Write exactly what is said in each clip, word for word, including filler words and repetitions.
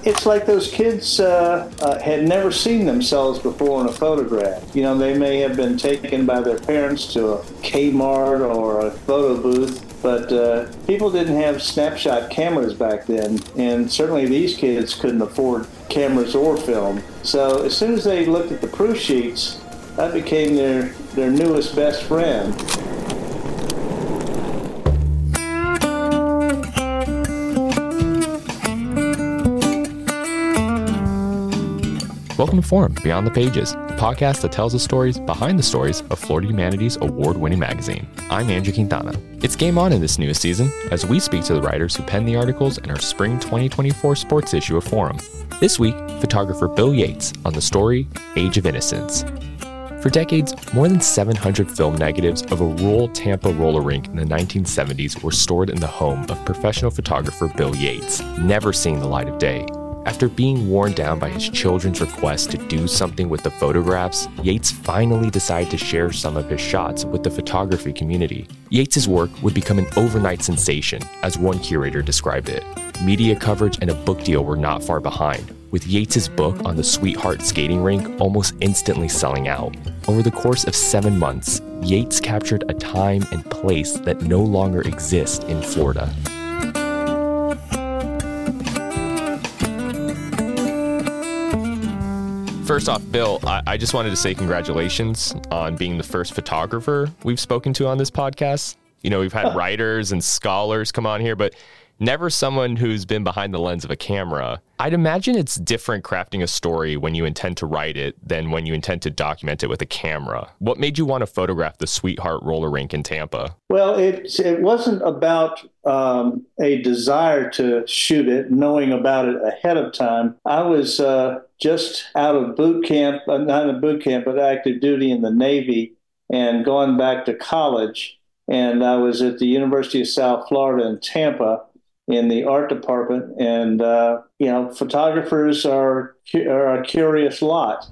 It's like those kids uh, uh, had never seen themselves before in a photograph. You know, they may have been taken by their parents to a Kmart or a photo booth, but uh, people didn't have snapshot cameras back then, and certainly these kids couldn't afford cameras or film. So as soon as they looked at the proof sheets, that became their, their newest best friend. Welcome to Forum, Beyond the Pages, the podcast that tells the stories behind the stories of Florida Humanities award-winning magazine. I'm Andrew Quintana. It's game on in this newest season as we speak to the writers who penned the articles in our spring twenty twenty-four sports issue of Forum. This week, photographer Bill Yates on the story Age of Innocence. For decades, more than seven hundred film negatives of a rural Tampa roller rink in the nineteen seventies were stored in the home of professional photographer Bill Yates, never seeing the light of day. After being worn down by his children's request to do something with the photographs, Yates finally decided to share some of his shots with the photography community. Yates' work would become an overnight sensation, as one curator described it. Media coverage and a book deal were not far behind, with Yates' book on the Sweetheart skating rink almost instantly selling out. Over the course of seven months, Yates captured a time and place that no longer exists in Florida. First off, Bill, I, I just wanted to say congratulations on being the first photographer we've spoken to on this podcast. You know, we've had writers and scholars come on here, but never someone who's been behind the lens of a camera. I'd imagine it's different crafting a story when you intend to write it than when you intend to document it with a camera. What made you want to photograph the Sweetheart roller rink in Tampa? Well, it, it wasn't about um, a desire to shoot it, knowing about it ahead of time. I was uh, just out of boot camp, uh, not in boot camp, but active duty in the Navy and going back to college. And I was at the University of South Florida in Tampa in the art department. And, uh, you know, photographers are, are a curious lot.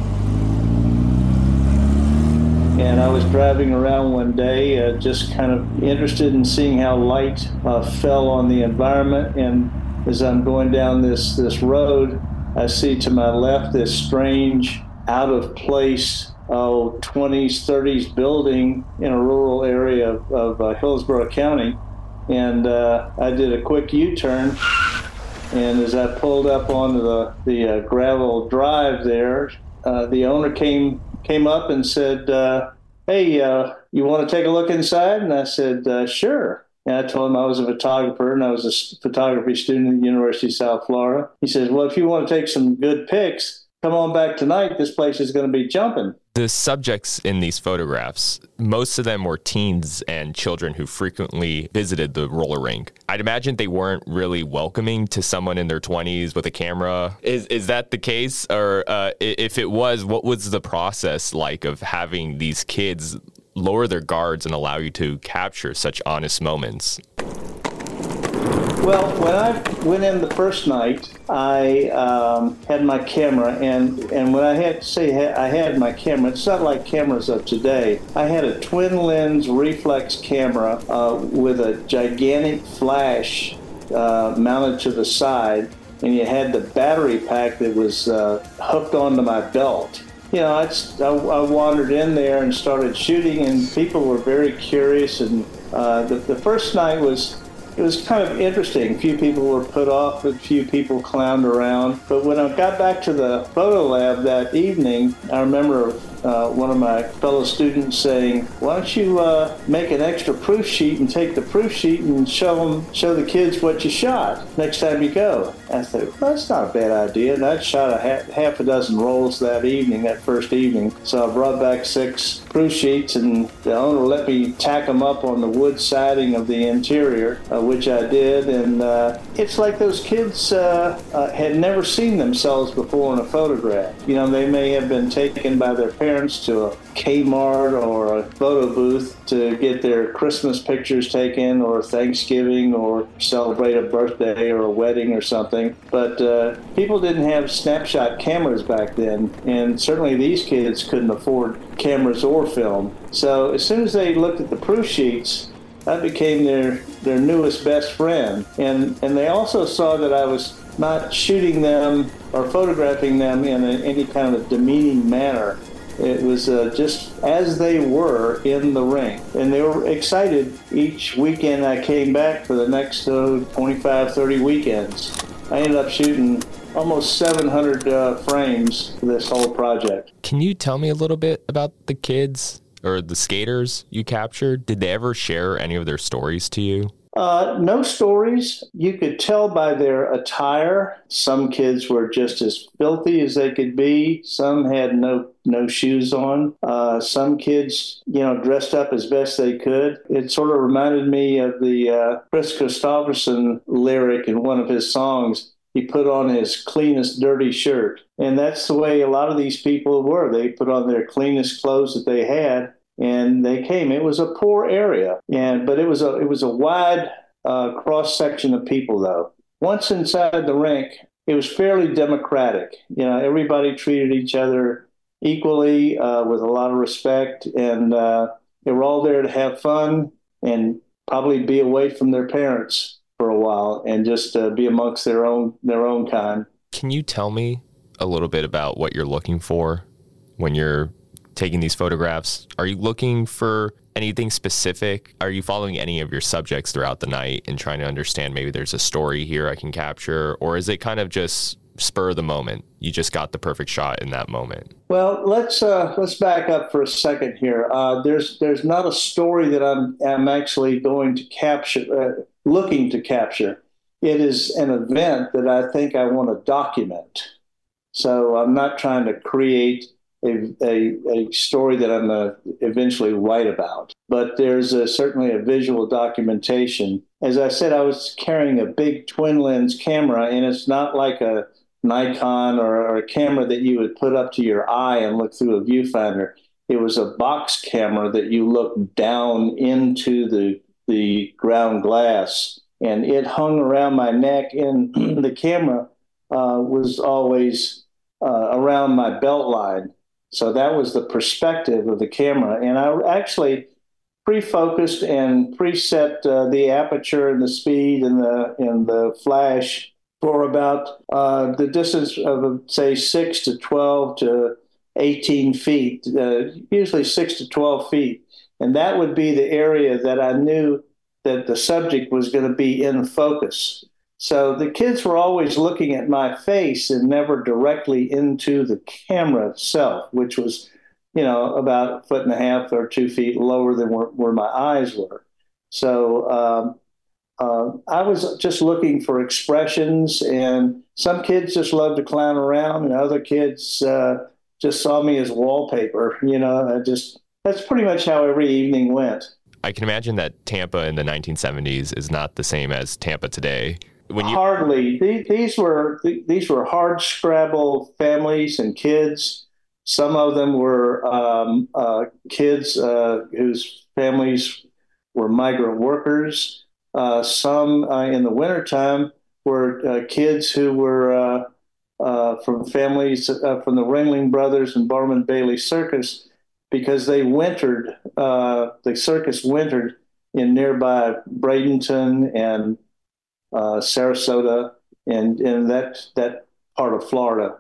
And I was driving around one day, uh, just kind of interested in seeing how light uh, fell on the environment. And as I'm going down this, this road, I see to my left this strange, out of place, oh, twenties, thirties building in a rural area of, of uh, Hillsborough County. And uh, I did a quick U-turn, and as I pulled up onto the, the uh, gravel drive there, uh, the owner came came up and said, uh, hey, uh, you want to take a look inside? And I said, uh, sure. And I told him I was a photographer, and I was a photography student at the University of South Florida. He says, well, if you want to take some good pics, come on back tonight. This place is going to be jumping. The subjects in these photographs, most of them were teens and children who frequently visited the roller rink. I'd imagine they weren't really welcoming to someone in their twenties with a camera. Is is that the case? Or uh, if it was, what was the process like of having these kids lower their guards and allow you to capture such honest moments? Well, when I went in the first night, I um, had my camera, and, and when I had to say I had my camera, it's not like cameras of today. I had a twin lens reflex camera uh, with a gigantic flash uh, mounted to the side, and you had the battery pack that was uh, hooked onto my belt. You know, I, I wandered in there and started shooting, and people were very curious, and uh, the, the first night was It was kind of interesting. A few people were put off, a few people clowned around. But when I got back to the photo lab that evening, I remember uh, one of my fellow students saying, why don't you uh, make an extra proof sheet and take the proof sheet and show them, show the kids what you shot next time you go. I said, well, that's not a bad idea. And I shot a half, half a dozen rolls that evening, that first evening. So I brought back six proof sheets, and the owner let me tack them up on the wood siding of the interior, uh, which I did. And uh, it's like those kids uh, uh, had never seen themselves before in a photograph. You know, they may have been taken by their parents to a Kmart or a photo booth to get their Christmas pictures taken, or Thanksgiving, or celebrate a birthday or a wedding or something. But uh, people didn't have snapshot cameras back then, and certainly these kids couldn't afford cameras or film. So as soon as they looked at the proof sheets, that became their, their newest best friend. And and they also saw that I was not shooting them or photographing them in a, any kind of demeaning manner. It was uh, just as they were in the ring. And they were excited each weekend I came back for the next uh, twenty-five, thirty weekends. I ended up shooting almost seven hundred uh, frames for this whole project. Can you tell me a little bit about the kids or the skaters you captured? Did they ever share any of their stories to you? Uh, no stories. You could tell by their attire. Some kids were just as filthy as they could be. Some had no no shoes on. Uh, some kids, you know, dressed up as best they could. It sort of reminded me of the uh, Chris Christopherson lyric in one of his songs. He put on his cleanest dirty shirt. And that's the way a lot of these people were. They put on their cleanest clothes that they had. And they came. It was a poor area, and but it was a it was a wide uh, cross section of people. Though once inside the rink, it was fairly democratic. You know, everybody treated each other equally uh, with a lot of respect, and uh, they were all there to have fun and probably be away from their parents for a while and just uh, be amongst their own their own kind. Can you tell me a little bit about what you're looking for when you're taking these photographs? Are you looking for anything specific? Are you following any of your subjects throughout the night and trying to understand maybe there's a story here I can capture? Or is it kind of just spur of the moment? You just got the perfect shot in that moment? Well, let's uh, let's back up for a second here. Uh, there's there's not a story that I'm I'm actually going to capture, uh, looking to capture. It is an event that I think I want to document. So I'm not trying to create A, a, a story that I'm going to eventually write about. But there's a, certainly a visual documentation. As I said, I was carrying a big twin lens camera, and it's not like a Nikon or, or a camera that you would put up to your eye and look through a viewfinder. It was a box camera that you look down into the, the ground glass, and it hung around my neck, and the camera uh, was always uh, around my belt line. So that was the perspective of the camera. And I actually pre-focused and preset uh, the aperture and the speed and the and the flash for about uh, the distance of, say, six to twelve to eighteen feet, uh, usually six to twelve feet. And that would be the area that I knew that the subject was going to be in focus. So the kids were always looking at my face and never directly into the camera itself, which was, you know, about a foot and a half or two feet lower than where, where my eyes were. So um, uh, I was just looking for expressions, and some kids just loved to clown around, and other kids uh, just saw me as wallpaper. You know, I just that's pretty much how every evening went. I can imagine that Tampa in the nineteen seventies is not the same as Tampa today. When you... Hardly. These were these were hard scrabble families and kids. Some of them were um, uh, kids uh, whose families were migrant workers. Uh, some uh, in the wintertime were uh, kids who were uh, uh, from families uh, from the Ringling Brothers and Barnum and Bailey Circus, because they wintered, uh, the circus wintered in nearby Bradenton and Uh, Sarasota and in that that part of Florida.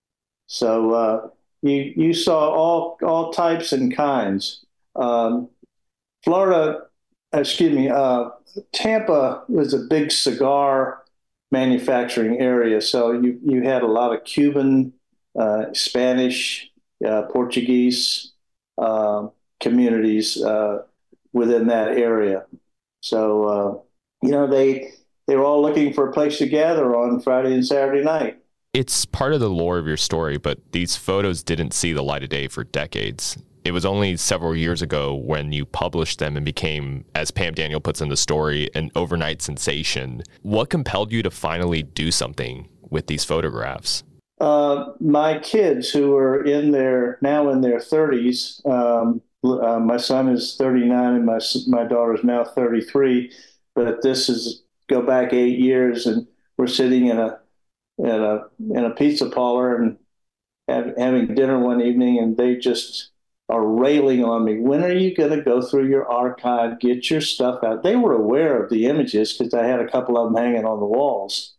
So uh, you you saw all all types and kinds. Um, Florida, excuse me, uh, Tampa was a big cigar manufacturing area. So you you had a lot of Cuban, uh, Spanish, uh, Portuguese uh, communities uh, within that area. So uh, you know they. They were all looking for a place to gather on Friday and Saturday night. It's part of the lore of your story, but these photos didn't see the light of day for decades. It was only several years ago when you published them and became, as Pam Daniel puts in the story, an overnight sensation. What compelled you to finally do something with these photographs? Uh, my kids, who are in their now in their thirties, um, uh, my son is thirty-nine and my my daughter is now thirty-three, but this is go back eight years, and we're sitting in a in a in a pizza parlor and have, having dinner one evening, and they just are railing on me. When are you going to go through your archive, get your stuff out? They were aware of the images because I had a couple of them hanging on the walls,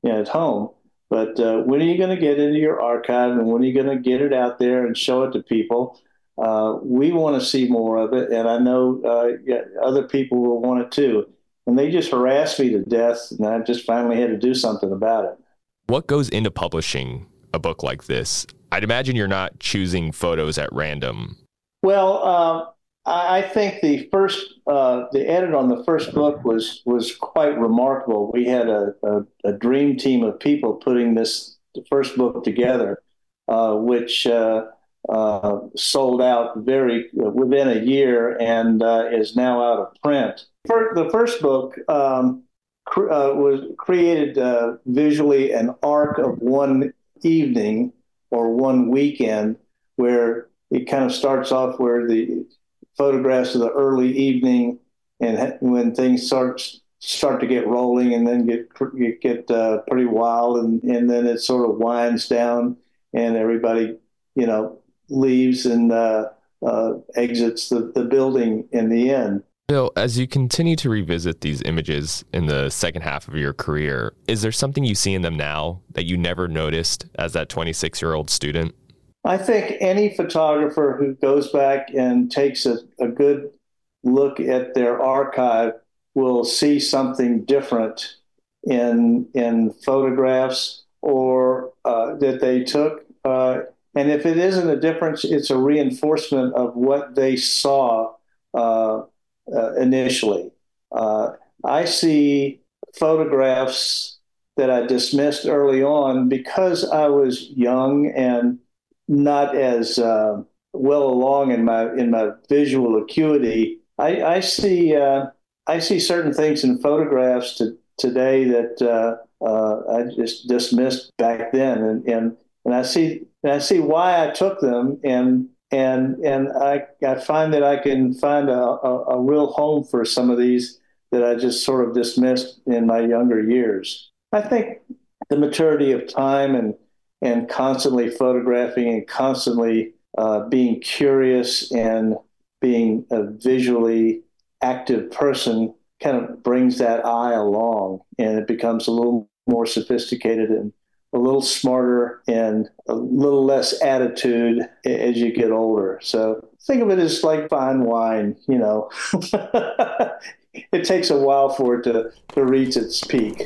you know, at home. But uh, when are you going to get into your archive, and when are you going to get it out there and show it to people? Uh, we want to see more of it, and I know uh, yeah, other people will want it too. And they just harassed me to death, and I just finally had to do something about it. What goes into publishing a book like this? I'd imagine you're not choosing photos at random. Well, uh, I think the first, uh, the edit on the first book was was quite remarkable. We had a, a, a dream team of people putting this the first book together, uh, which uh, uh, sold out very within a year and uh, is now out of print. For the first book um, cr- uh, was created uh, visually an arc of one evening or one weekend, where it kind of starts off where the photographs of the early evening and when things start start to get rolling and then get get uh, pretty wild, and, and then it sort of winds down and everybody, you know, leaves and uh, uh, exits the, the building in the end. Bill, as you continue to revisit these images in the second half of your career, is there something you see in them now that you never noticed as that twenty-six-year-old student? I think any photographer who goes back and takes a, a good look at their archive will see something different in in photographs or uh, that they took. Uh, and if it isn't a difference, it's a reinforcement of what they saw uh, uh, initially. Uh, I see photographs that I dismissed early on because I was young and not as uh, well along in my in my visual acuity. I, I see uh, I see certain things in photographs to, today that uh, uh, I just dismissed back then, and, and and I see and I see why I took them, and and and I I find that I can find a, a, a real home for some of these that I just sort of dismissed in my younger years. I think the maturity of time and and constantly photographing and constantly uh, being curious and being a visually active person kind of brings that eye along, and it becomes a little more sophisticated and a little smarter and a little less attitude as you get older. So think of it as like fine wine, you know. It takes a while for it to, to reach its peak.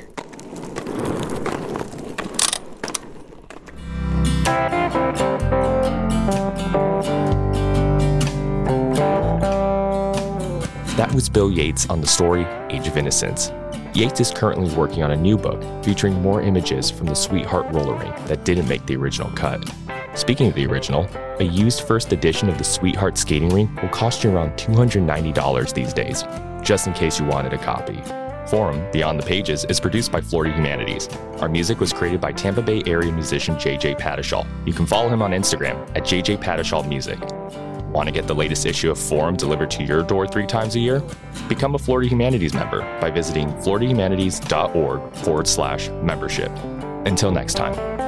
That was Bill Yates on the story Age of Innocence. Yates is currently working on a new book featuring more images from the Sweetheart roller rink that didn't make the original cut. Speaking of the original, a used first edition of the Sweetheart skating rink will cost you around two hundred ninety dollars these days, just in case you wanted a copy. Forum, Beyond the Pages, is produced by Florida Humanities. Our music was created by Tampa Bay area musician J J Patishall. You can follow him on Instagram at J J Patishall Music. Want to get the latest issue of Forum delivered to your door three times a year? Become a Florida Humanities member by visiting floridahumanities.org forward slash membership. Until next time.